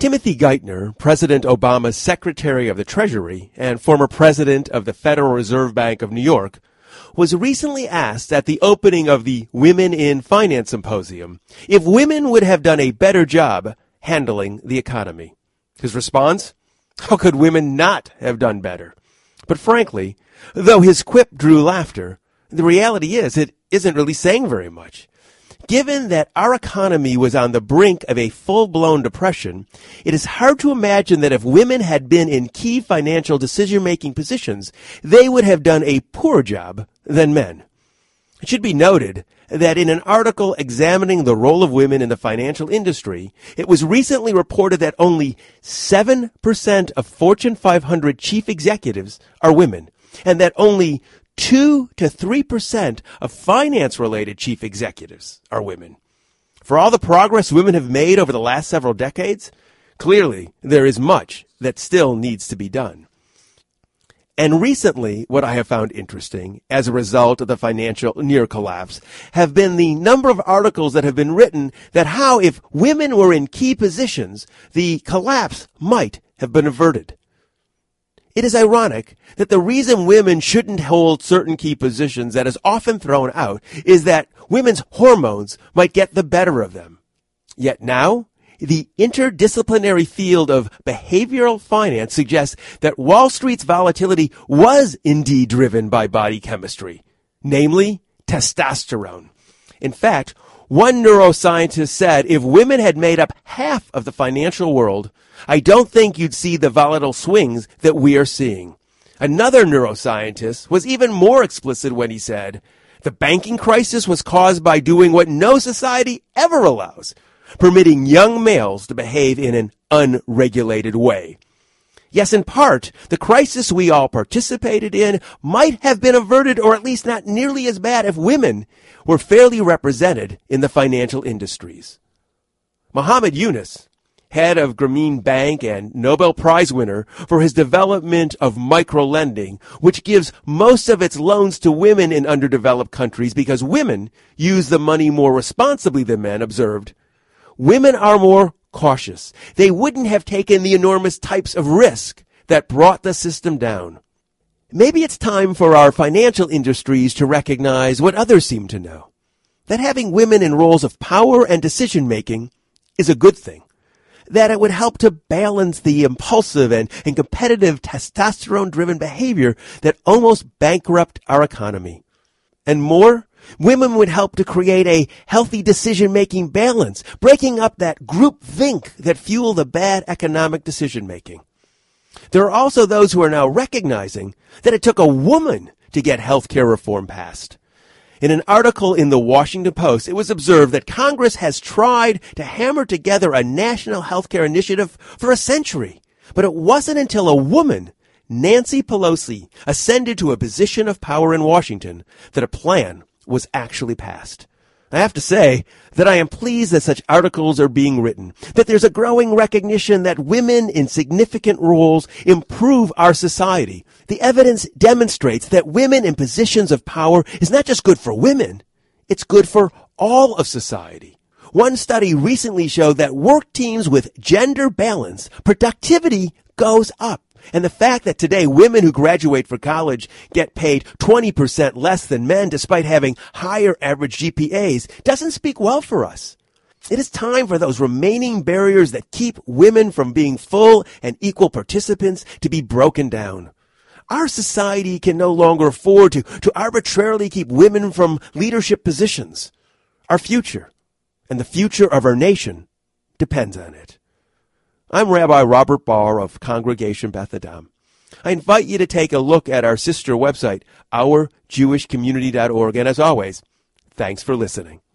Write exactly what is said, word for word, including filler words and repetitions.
Timothy Geithner, President Obama's Secretary of the Treasury and former president of the Federal Reserve Bank of New York, was recently asked at the opening of the Women in Finance Symposium if women would have done a better job handling the economy. His response? How could women not have done better? But frankly, though his quip drew laughter, the reality is it isn't really saying very much. Given that our economy was on the brink of a full-blown depression, it is hard to imagine that if women had been in key financial decision-making positions, they would have done a poorer job than men. It should be noted that in an article examining the role of women in the financial industry, it was recently reported that only seven percent of Fortune five hundred chief executives are women, and that only two to three percent of finance-related chief executives are women. For all the progress women have made over the last several decades, clearly there is much that still needs to be done. And recently, what I have found interesting as a result of the financial near collapse have been the number of articles that have been written that how if women were in key positions, the collapse might have been averted. It is ironic that the reason women shouldn't hold certain key positions that is often thrown out is that women's hormones might get the better of them. Yet now, the interdisciplinary field of behavioral finance suggests that Wall Street's volatility was indeed driven by body chemistry, namely testosterone. In fact, one neuroscientist said if women had made up half of the financial world, I don't think you'd see the volatile swings that we are seeing. Another neuroscientist was even more explicit when he said, the banking crisis was caused by doing what no society ever allows, permitting young males to behave in an unregulated way. Yes, in part, the crisis we all participated in might have been averted or at least not nearly as bad if women were fairly represented in the financial industries. Muhammad Yunus, head of Grameen Bank and Nobel Prize winner for his development of microlending, which gives most of its loans to women in underdeveloped countries because women use the money more responsibly than men, observed, women are more cautious. They wouldn't have taken the enormous types of risk that brought the system down. Maybe it's time for our financial industries to recognize what others seem to know, that having women in roles of power and decision-making is a good thing, that it would help to balance the impulsive and, and competitive testosterone-driven behavior that almost bankrupt our economy. And more, women would help to create a healthy decision-making balance, breaking up that groupthink that fueled the bad economic decision-making. There are also those who are now recognizing that it took a woman to get health care reform passed. In an article in the Washington Post, it was observed that Congress has tried to hammer together a national health care initiative for a century, but it wasn't until a woman, Nancy Pelosi, ascended to a position of power in Washington that a plan was actually passed. I have to say that I am pleased that such articles are being written, that there's a growing recognition that women in significant roles improve our society. The evidence demonstrates that women in positions of power is not just good for women, it's good for all of society. One study recently showed that work teams with gender balance, productivity goes up. And the fact that today women who graduate from college get paid twenty percent less than men despite having higher average G P As doesn't speak well for us. It is time for those remaining barriers that keep women from being full and equal participants to be broken down. Our society can no longer afford to, to arbitrarily keep women from leadership positions. Our future and the future of our nation depends on it. I'm Rabbi Robert Barr of Congregation Beth Adam. I invite you to take a look at our sister website, our jewish community dot org, and as always, thanks for listening.